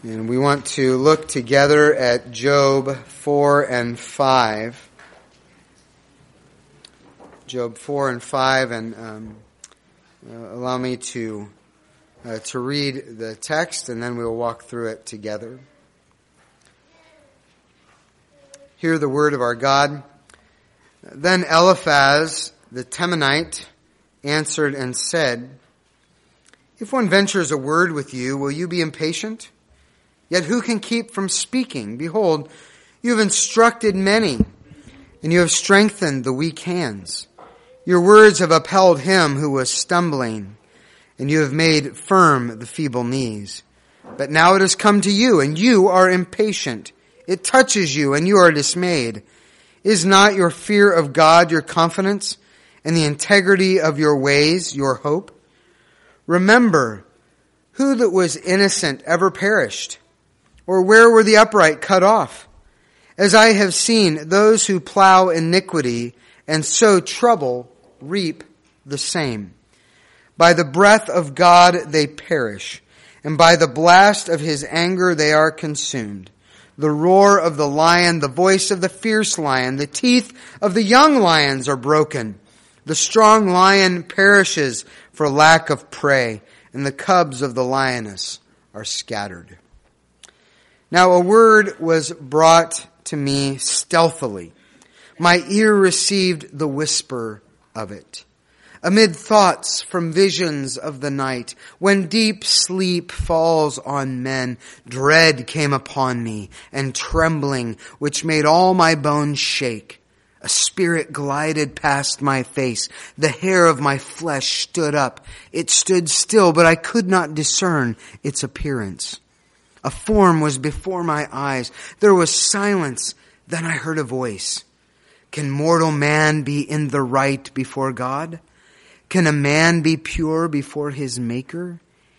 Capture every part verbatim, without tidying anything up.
And we want to look together at Job four and five. Job four and five, and um, uh, allow me to uh, to read the text, and then we'll walk through it together. Hear the word of our God. Then Eliphaz the Temanite answered and said, "If one ventures a word with you, will you be impatient? Yet who can keep from speaking? Behold, you have instructed many, and you have strengthened the weak hands. Your words have upheld him who was stumbling, and you have made firm the feeble knees. But now it has come to you, and you are impatient. It touches you, and you are dismayed. Is not your fear of God your confidence, and the integrity of your ways your hope? Remember, who that was innocent ever perished? Or where were the upright cut off? As I have seen, those who plow iniquity and sow trouble reap the same. By the breath of God they perish, and by the blast of his anger they are consumed. The roar of the lion, the voice of the fierce lion, the teeth of the young lions are broken. The strong lion perishes for lack of prey, and the cubs of the lioness are scattered." Now a word was brought to me stealthily. My ear received the whisper of it. Amid thoughts from visions of the night, when deep sleep falls on men, dread came upon me, and trembling, which made all my bones shake. A spirit glided past my face. The hair of my flesh stood up. It stood still, but I could not discern its appearance. A form was before my eyes. There was silence. Then I heard a voice. Can mortal man be in the right before God? Can a man be pure before his Maker?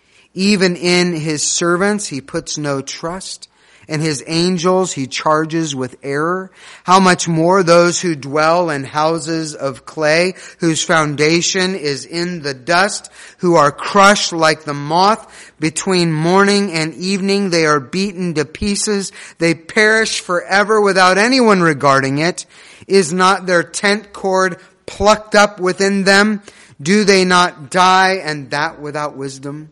Even in his servants he puts no trust, and his angels he charges with error. How much more those who dwell in houses of clay, whose foundation is in the dust, who are crushed like the moth. Between morning and evening they are beaten to pieces. They perish forever without anyone regarding it. Is not their tent cord plucked up within them? Do they not die, and that without wisdom?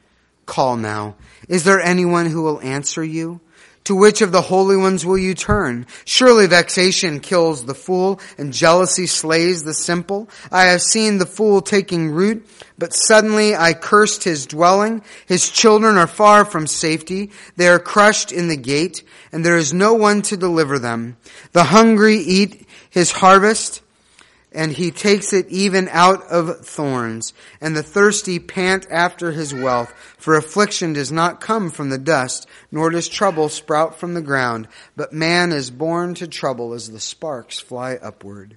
Call now. Is there anyone who will answer you? To which of the holy ones will you turn? Surely vexation kills the fool, and jealousy slays the simple. I have seen the fool taking root, but suddenly I cursed his dwelling. His children are far from safety. They are crushed in the gate, and there is no one to deliver them. The hungry eat his harvest, and he takes it even out of thorns, and the thirsty pant after his wealth. For affliction does not come from the dust, nor does trouble sprout from the ground, but man is born to trouble as the sparks fly upward.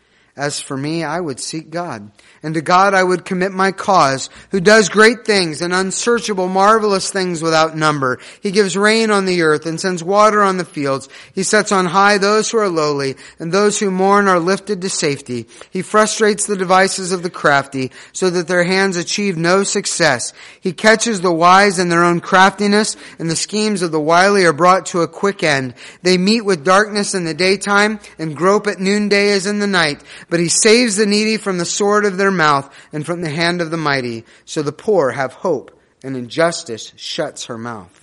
As for me, I would seek God, and to God I would commit my cause, who does great things and unsearchable, marvelous things without number. He gives rain on the earth and sends water on the fields. He sets on high those who are lowly, and those who mourn are lifted to safety. He frustrates the devices of the crafty, so that their hands achieve no success. He catches the wise in their own craftiness, and the schemes of the wily are brought to a quick end. They meet with darkness in the daytime, and grope at noonday as in the night. But he saves the needy from the sword of their mouth and from the hand of the mighty. So the poor have hope, and injustice shuts her mouth.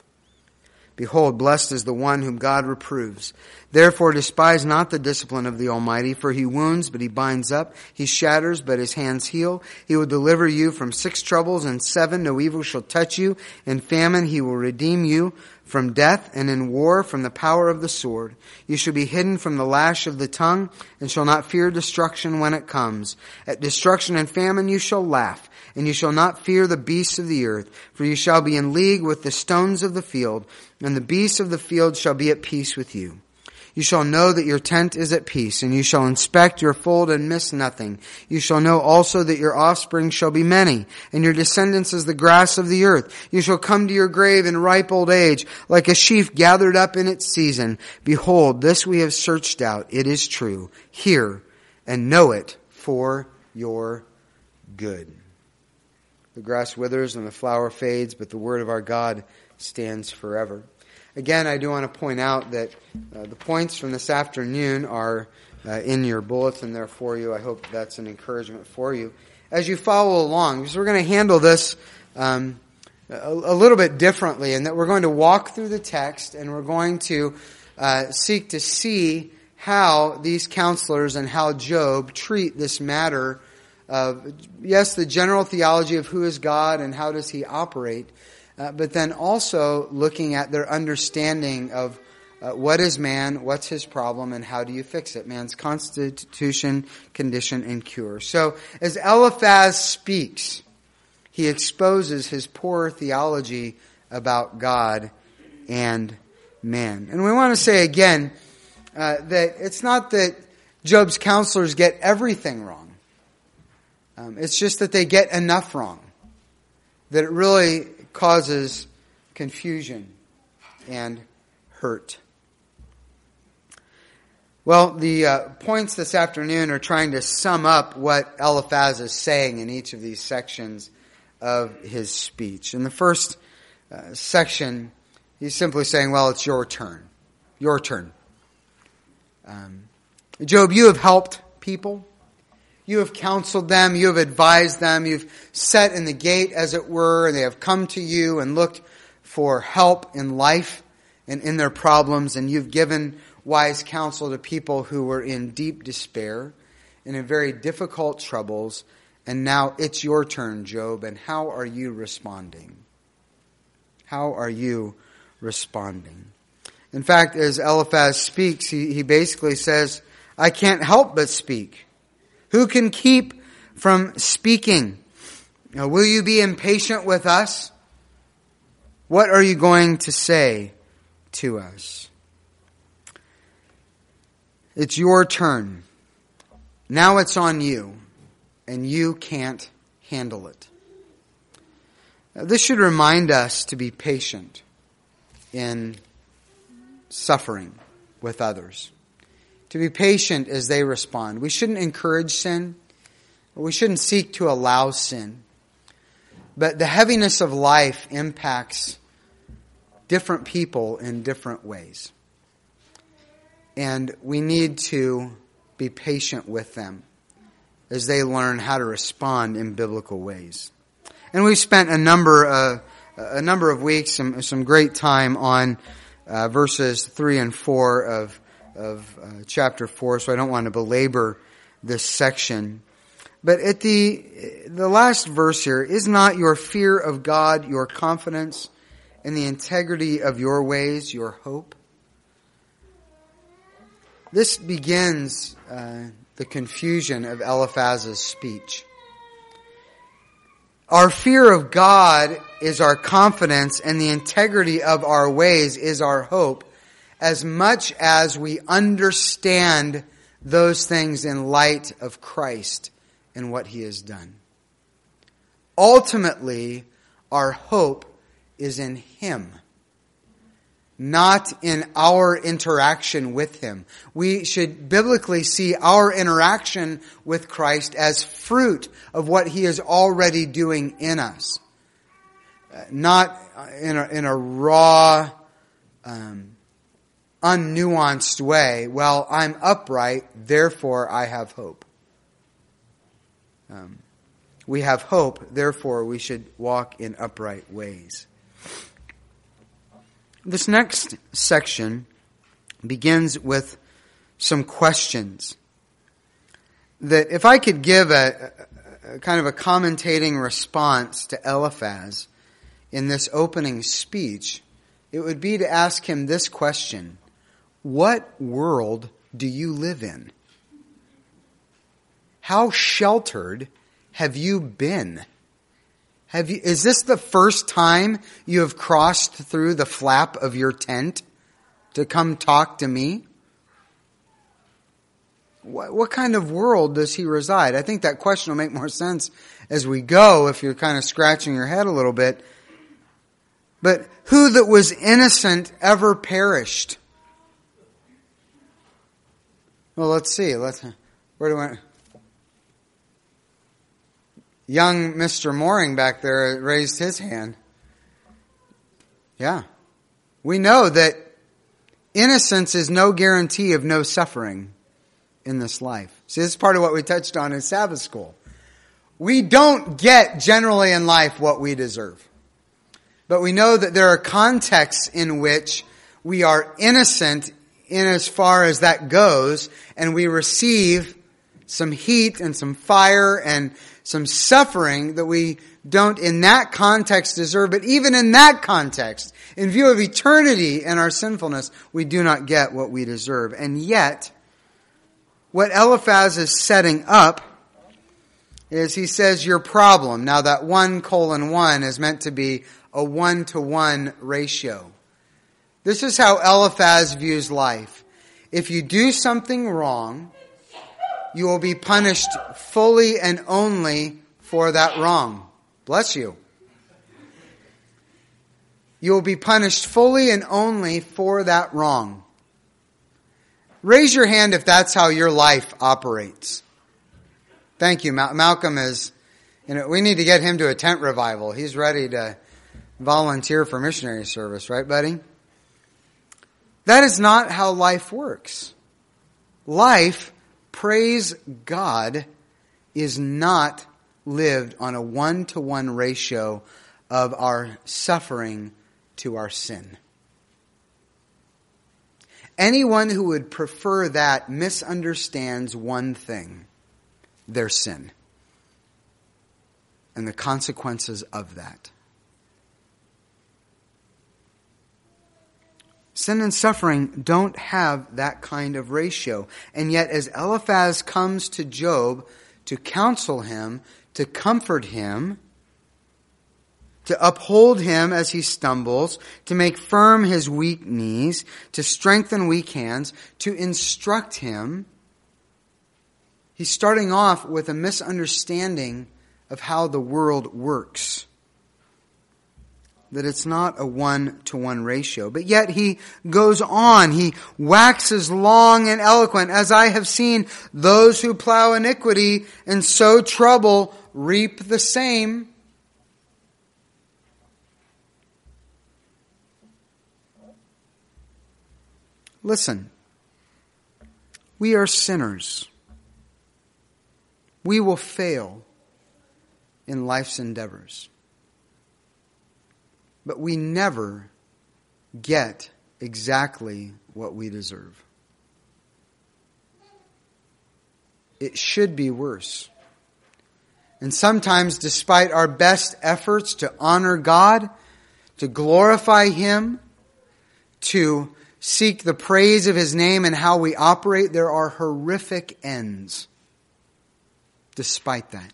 Behold, blessed is the one whom God reproves. Therefore despise not the discipline of the Almighty, for he wounds, but he binds up. He shatters, but his hands heal. He will deliver you from six troubles, and seven no evil shall touch you. In famine he will redeem you from death, and in war from the power of the sword. You shall be hidden from the lash of the tongue, and shall not fear destruction when it comes. At destruction and famine you shall laugh, and you shall not fear the beasts of the earth, for you shall be in league with the stones of the field, and the beasts of the field shall be at peace with you. You shall know that your tent is at peace, and you shall inspect your fold and miss nothing. You shall know also that your offspring shall be many, and your descendants as the grass of the earth. You shall come to your grave in ripe old age, like a sheaf gathered up in its season. Behold, this we have searched out. It is true. Hear and know it for your good. The grass withers and the flower fades, but the word of our God stands forever. Again, I do want to point out that uh, the points from this afternoon are uh, in your bulletin there for you. I hope that's an encouragement for you as you follow along, because we're going to handle this um, a, a little bit differently, in that we're going to walk through the text and we're going to uh, seek to see how these counselors and how Job treat this matter of, yes, the general theology of who is God and how does he operate, uh, but then also looking at their understanding of uh, what is man, what's his problem, and how do you fix it, man's constitution, condition, and cure. So as Eliphaz speaks, he exposes his poor theology about God and man. And we want to say again uh, that it's not that Job's counselors get everything wrong. Um, it's just that they get enough wrong that it really causes confusion and hurt. Well, the uh, points this afternoon are trying to sum up what Eliphaz is saying in each of these sections of his speech. In the first uh, section, he's simply saying, well, it's your turn. Your turn. Um, Job, you have helped people. You have counseled them. You have advised them. You've set in the gate, as it were, and they have come to you and looked for help in life and in their problems. And you've given wise counsel to people who were in deep despair and in very difficult troubles. And now it's your turn, Job. And how are you responding? How are you responding? In fact, as Eliphaz speaks, he, he basically says, I can't help but speak. Who can keep from speaking? Now, will you be impatient with us? What are you going to say to us? It's your turn. Now it's on you, and you can't handle it. Now, this should remind us to be patient in suffering with others. To be patient as they respond. We shouldn't encourage sin. We shouldn't seek to allow sin. But the heaviness of life impacts different people in different ways. And we need to be patient with them as they learn how to respond in biblical ways. And we've spent a number of, a number of weeks, some, some great time on uh, verses three and four of of uh, chapter four, so I don't want to belabor this section. But at the the last verse here, is not your fear of God, your confidence in the integrity of your ways, your hope? This begins uh, the confusion of Eliphaz's speech. Our fear of God is our confidence, and the integrity of our ways is our hope, as much as we understand those things in light of Christ and what He has done. Ultimately, our hope is in Him, not in our interaction with Him. We should biblically see our interaction with Christ as fruit of what He is already doing in us. Not in a, in a raw, um, unnuanced way. Well, I'm upright, therefore I have hope. Um, we have hope, therefore we should walk in upright ways. This next section begins with some questions that, if I could give a, a, a kind of a commentating response to Eliphaz in this opening speech, it would be to ask him this question: what world do you live in? How sheltered have you been? Have you, is this the first time you have crossed through the flap of your tent to come talk to me? What, what kind of world does he reside? I think that question will make more sense as we go if you're kind of scratching your head a little bit. But who that was innocent ever perished? Well, let's see. Let's. Where do I? Young Mister Mooring back there raised his hand. Yeah. We know that innocence is no guarantee of no suffering in this life. See, this is part of what we touched on in Sabbath school. We don't get generally in life what we deserve. But we know that there are contexts in which we are innocent in as far as that goes, and we receive some heat and some fire and some suffering that we don't in that context deserve. But even in that context, in view of eternity and our sinfulness, we do not get what we deserve. And yet, what Eliphaz is setting up is he says your problem. Now that one colon one is meant to be a one-to-one ratio. This is how Eliphaz views life. If you do something wrong, you will be punished fully and only for that wrong. Bless you. You will be punished fully and only for that wrong. Raise your hand if that's how your life operates. Thank you. Malcolm is, you know, we need to get him to a tent revival. He's ready to volunteer for missionary service, right, buddy? That is not how life works. Life, praise God, is not lived on a one-to-one ratio of our suffering to our sin. Anyone who would prefer that misunderstands one thing: their sin and the consequences of that. Sin and suffering don't have that kind of ratio. And yet, as Eliphaz comes to Job to counsel him, to comfort him, to uphold him as he stumbles, to make firm his weak knees, to strengthen weak hands, to instruct him, he's starting off with a misunderstanding of how the world works. That it's not a one-to-one ratio. But yet he goes on. He waxes long and eloquent. As I have seen, those who plow iniquity and sow trouble reap the same. Listen, we are sinners. We will fail in life's endeavors. But we never get exactly what we deserve. It should be worse. And sometimes, despite our best efforts to honor God, to glorify Him, to seek the praise of His name and how we operate, there are horrific ends despite that.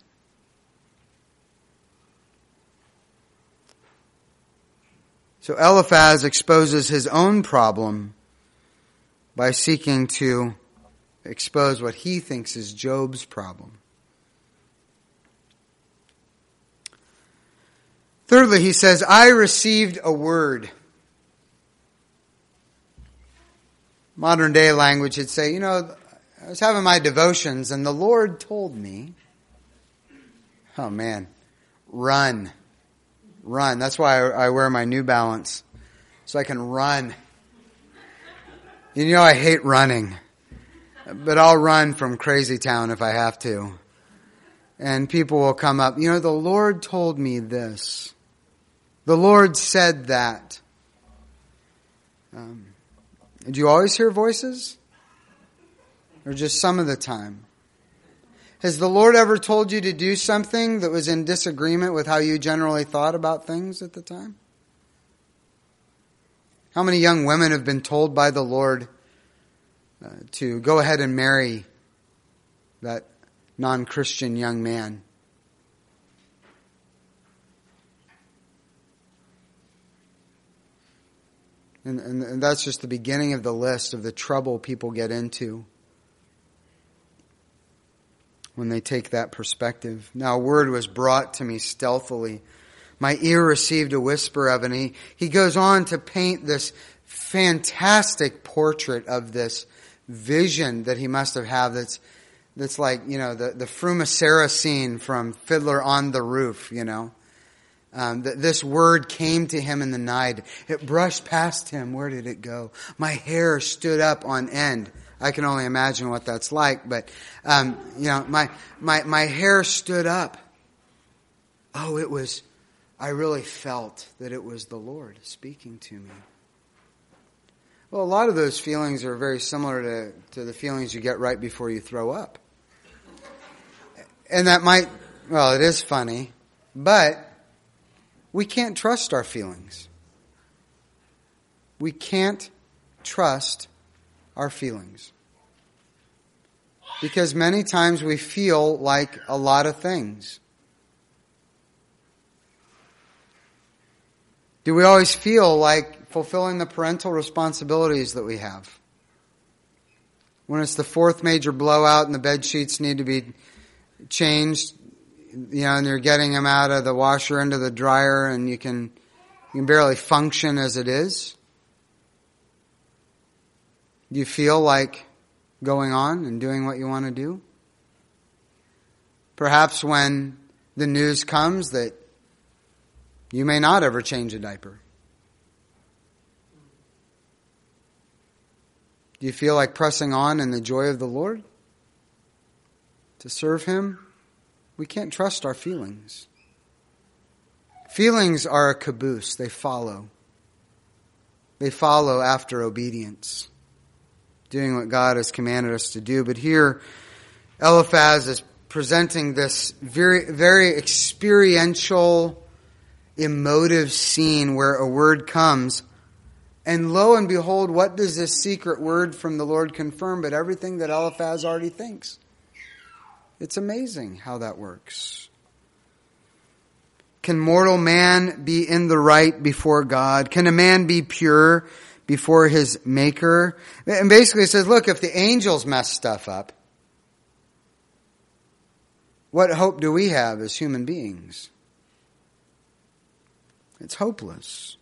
So Eliphaz exposes his own problem by seeking to expose what he thinks is Job's problem. Thirdly, he says, I received a word. Modern day language would say, you know, I was having my devotions and the Lord told me, oh man, run. Run. That's why I wear my New Balance. So I can run. You know I hate running. But I'll run from Crazy Town if I have to. And people will come up. You know, the Lord told me this. The Lord said that. Um, do you always hear voices? Or just some of the time? Has the Lord ever told you to do something that was in disagreement with how you generally thought about things at the time? How many young women have been told by the Lord uh, to go ahead and marry that non-Christian young man? And, and, and that's just the beginning of the list of the trouble people get into when they take that perspective. Now a word was brought to me stealthily. My ear received a whisper of it. And he, he goes on to paint this fantastic portrait of this vision that he must have had that's, that's like, you know, the, the Frumacera scene from Fiddler on the Roof, you know. Um, th- this word came to him in the night. It brushed past him. Where did it go? My hair stood up on end. I can only imagine what that's like, but um, you know, my my my hair stood up. Oh, it was. I really felt that it was the Lord speaking to me. Well, a lot of those feelings are very similar to, to the feelings you get right before you throw up. And that might, well, it is funny, but we can't trust our feelings. We can't trust our feelings. Because many times we feel like a lot of things. Do we always feel like fulfilling the parental responsibilities that we have? When it's the fourth major blowout and the bed sheets need to be changed, you know, and you're getting them out of the washer into the dryer and you can, you can barely function as it is. Do you feel like going on and doing what you want to do? Perhaps when the news comes that you may not ever change a diaper. Do you feel like pressing on in the joy of the Lord? To serve Him? We can't trust our feelings. Feelings are a caboose. They follow. They follow after obedience. Doing what God has commanded us to do. But here, Eliphaz is presenting this very, very experiential, emotive scene where a word comes. And lo and behold, what does this secret word from the Lord confirm but everything that Eliphaz already thinks? It's amazing how that works. Can mortal man be in the right before God? Can a man be pure before his Maker? And basically it says, look, if the angels mess stuff up, what hope do we have as human beings? It's hopeless.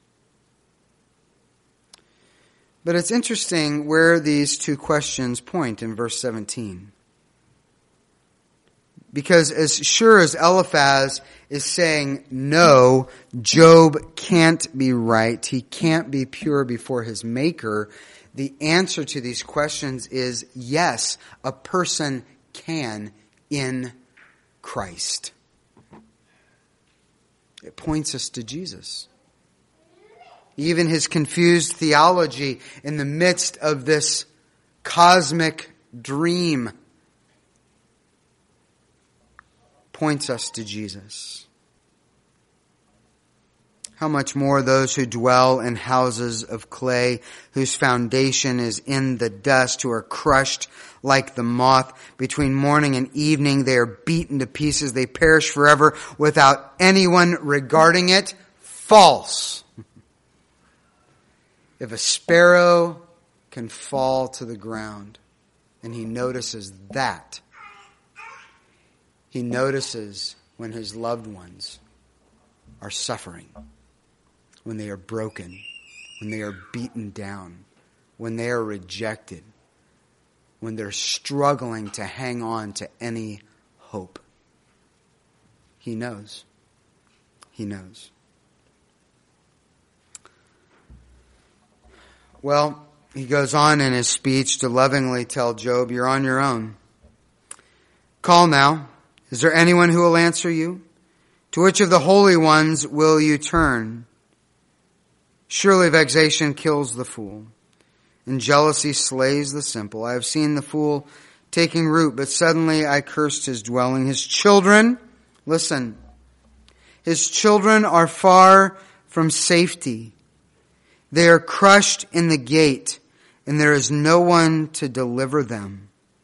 But it's interesting where these two questions point in verse seventeen. Because as sure as Eliphaz is saying, no, Job can't be right, he can't be pure before his Maker, the answer to these questions is yes, a person can in Christ. It points us to Jesus. Even his confused theology in the midst of this cosmic dream points us to Jesus. How much more those who dwell in houses of clay, whose foundation is in the dust, who are crushed like the moth. Between morning and evening they are beaten to pieces. They perish forever without anyone regarding it. False. If a sparrow can fall to the ground and he notices that, he notices when his loved ones are suffering, when they are broken, when they are beaten down, when they are rejected, when they're struggling to hang on to any hope. He knows. He knows. Well, he goes on in his speech to lovingly tell Job, you're on your own. Call now. Is there anyone who will answer you? To which of the holy ones will you turn? Surely vexation kills the fool, and jealousy slays the simple. I have seen the fool taking root, but suddenly I cursed his dwelling. His children, listen, his children are far from safety. They are crushed in the gate, and there is no one to deliver them.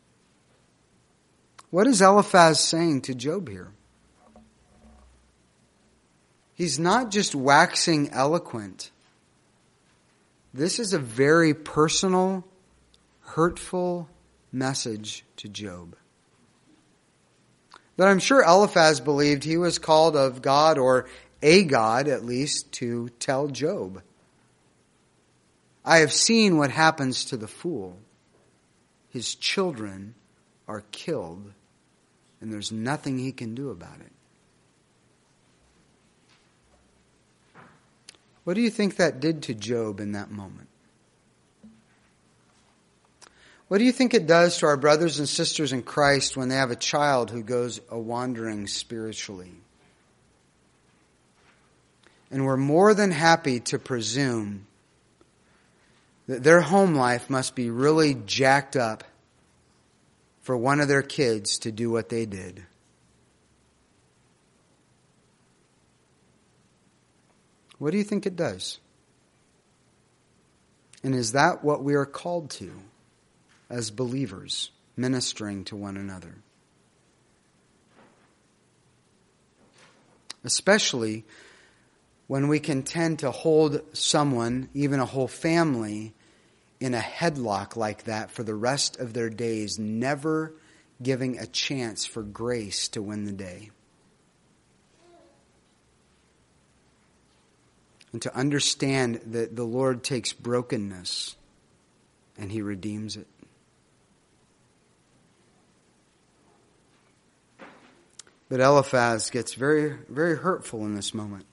What is Eliphaz saying to Job here? He's not just waxing eloquent. This is a very personal, hurtful message to Job. That I'm sure Eliphaz believed he was called of God, or a God at least, to tell Job. I have seen what happens to the fool. His children are killed, and there's nothing he can do about it. What do you think that did to Job in that moment? What do you think it does to our brothers and sisters in Christ when they have a child who goes a wandering spiritually? And we're more than happy to presume that their home life must be really jacked up for one of their kids to do what they did. What do you think it does? And is that what we are called to as believers, ministering to one another? Especially when we can tend to hold someone, even a whole family, in a headlock like that for the rest of their days, never giving a chance for grace to win the day. And to understand that the Lord takes brokenness and He redeems it. But Eliphaz gets very, very hurtful in this moment.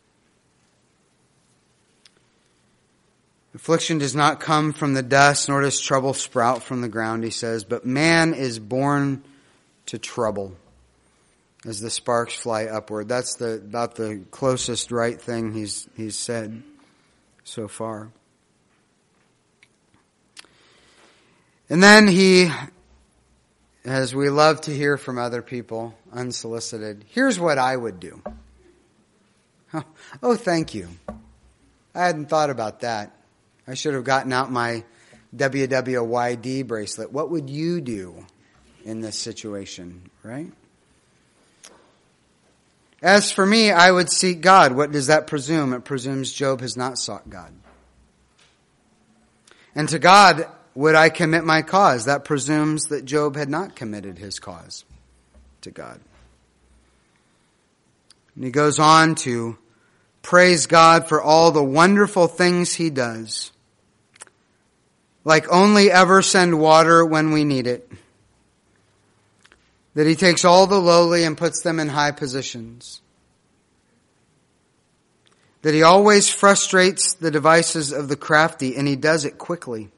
Affliction does not come from the dust, nor does trouble sprout from the ground, he says, but man is born to trouble as the sparks fly upward. That's the about the closest right thing he's he's said so far. And then he, as we love to hear from other people, unsolicited, here's what I would do. Oh, oh, thank you. I hadn't thought about that. I should have gotten out my W W Y D bracelet. What would you do in this situation, right? As for me, I would seek God. What does that presume? It presumes Job has not sought God. And to God would I commit my cause. That presumes that Job had not committed his cause to God. And he goes on to praise God for all the wonderful things He does. Like only ever send water when we need it. That He takes all the lowly and puts them in high positions. That He always frustrates the devices of the crafty, and He does it quickly.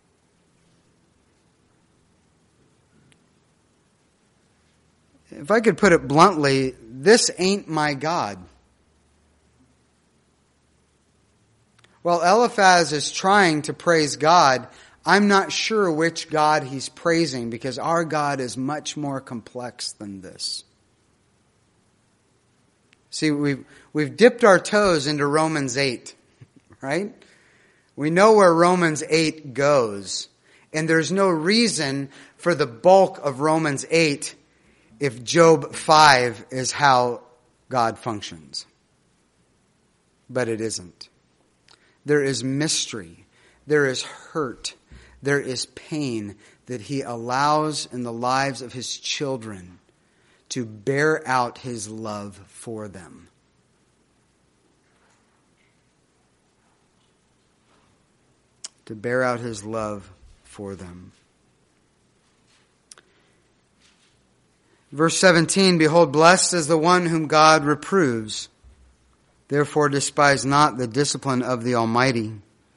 If I could put it bluntly, this ain't my God. While Eliphaz is trying to praise God, I'm not sure which God he's praising, because our God is much more complex than this. See, we've, we've dipped our toes into Romans eight, right? We know where Romans eight goes, and there's no reason for the bulk of Romans eight if Job five is how God functions. But it isn't. There is mystery. There is hurt. There is pain that He allows in the lives of His children to bear out His love for them. To bear out His love for them. Verse seventeen, behold, blessed is the one whom God reproves. Therefore despise not the discipline of the Almighty.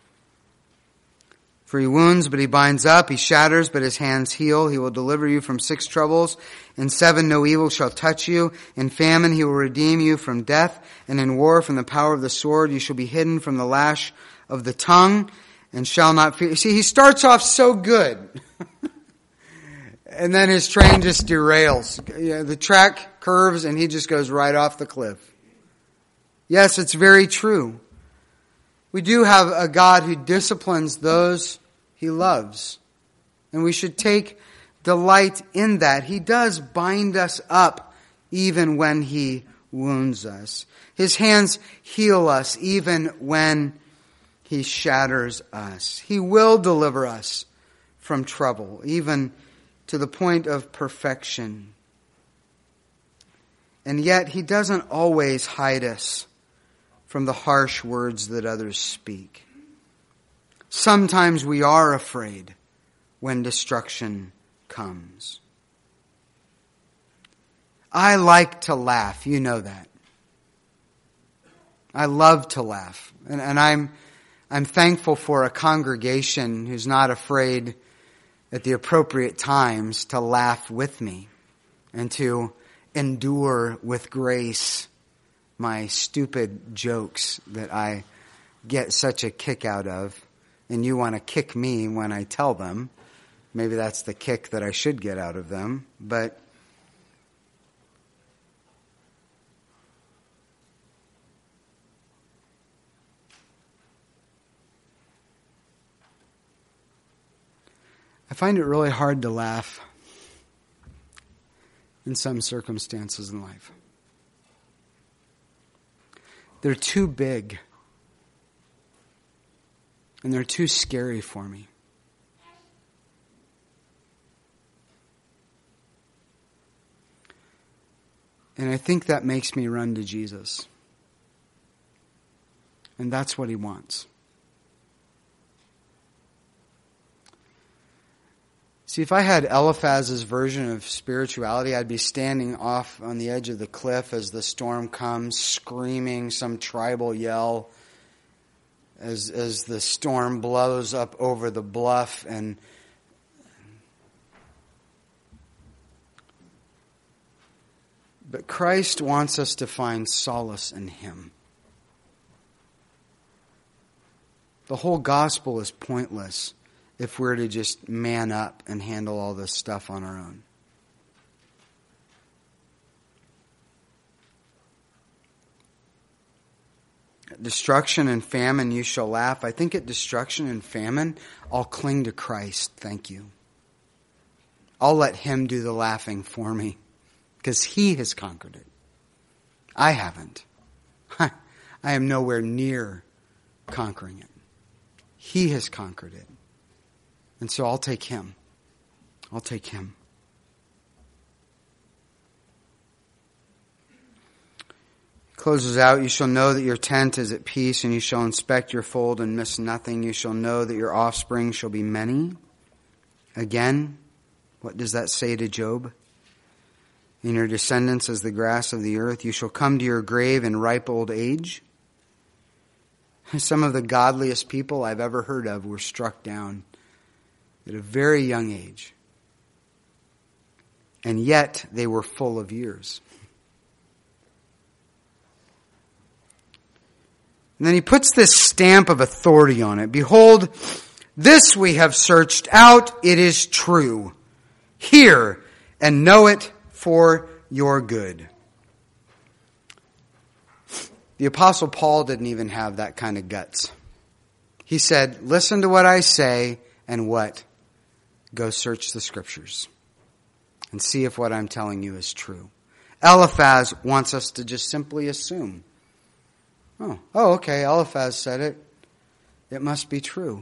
For He wounds, but He binds up. He shatters, but His hands heal. He will deliver you from six troubles. In seven no evil shall touch you. In famine He will redeem you from death. And in war from the power of the sword you shall be hidden from the lash of the tongue and shall not fear. See, he starts off so good. And then his train just derails. You know, the track curves and he just goes right off the cliff. Yes, it's very true. We do have a God who disciplines those He loves. And we should take delight in that. He does bind us up even when He wounds us. His hands heal us even when He shatters us. He will deliver us from trouble, even to the point of perfection. And yet He doesn't always hide us from the harsh words that others speak. Sometimes we are afraid when destruction comes. I like to laugh, you know that. I love to laugh. And, and I'm, I'm thankful for a congregation who's not afraid at the appropriate times to laugh with me and to endure with grace my stupid jokes that I get such a kick out of. And you want to kick me when I tell them. Maybe that's the kick that I should get out of them. But I find it really hard to laugh in some circumstances in life. They're too big. And they're too scary for me. And I think that makes me run to Jesus. And that's what he wants. See, if I had Eliphaz's version of spirituality, I'd be standing off on the edge of the cliff as the storm comes, screaming some tribal yell as as the storm blows up over the bluff. And but Christ wants us to find solace in him. The whole gospel is pointless if we're to just man up and handle all this stuff on our own. At destruction and famine you shall laugh. I think at destruction and famine, I'll cling to Christ. Thank you. I'll let him do the laughing for me because he has conquered it. I haven't. I am nowhere near conquering it. He has conquered it. And so I'll take him. I'll take him. Closes out, you shall know that your tent is at peace, and you shall inspect your fold and miss nothing. You shall know that your offspring shall be many. Again, what does that say to Job? In your descendants as the grass of the earth. You shall come to your grave in ripe old age. Some of the godliest people I've ever heard of were struck down at a very young age. And yet they were full of years. And then he puts this stamp of authority on it. Behold, this we have searched out. It is true. Hear and know it for your good. The Apostle Paul didn't even have that kind of guts. He said, listen to what I say and what? Go search the scriptures and see if what I'm telling you is true. Eliphaz wants us to just simply assume. Oh, oh, okay, Eliphaz said it. It must be true.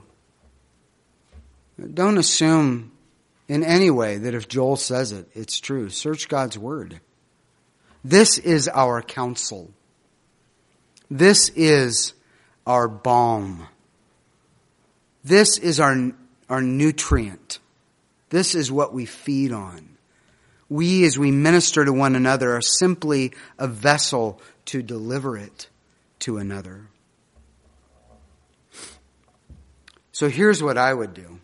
Don't assume in any way that if Joel says it, it's true. Search God's word. This is our counsel. This is our balm. This is our, our nutrient. This is what we feed on. We, as we minister to one another, are simply a vessel to deliver it to another. So here's what I would do.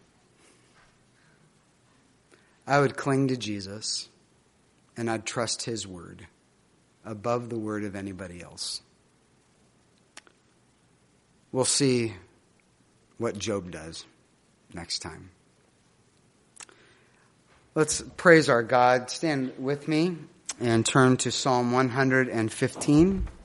I would cling to Jesus and I'd trust his word above the word of anybody else. We'll see what Job does next time. Let's praise our God. Stand with me and turn to Psalm one hundred fifteen.